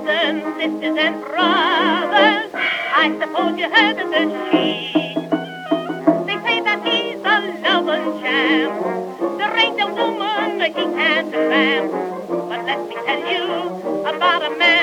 and sisters and brothers, I suppose you heard of the chief. They say that he's a loving champ. There ain't a woman that he can't lamb. But let me tell you about a man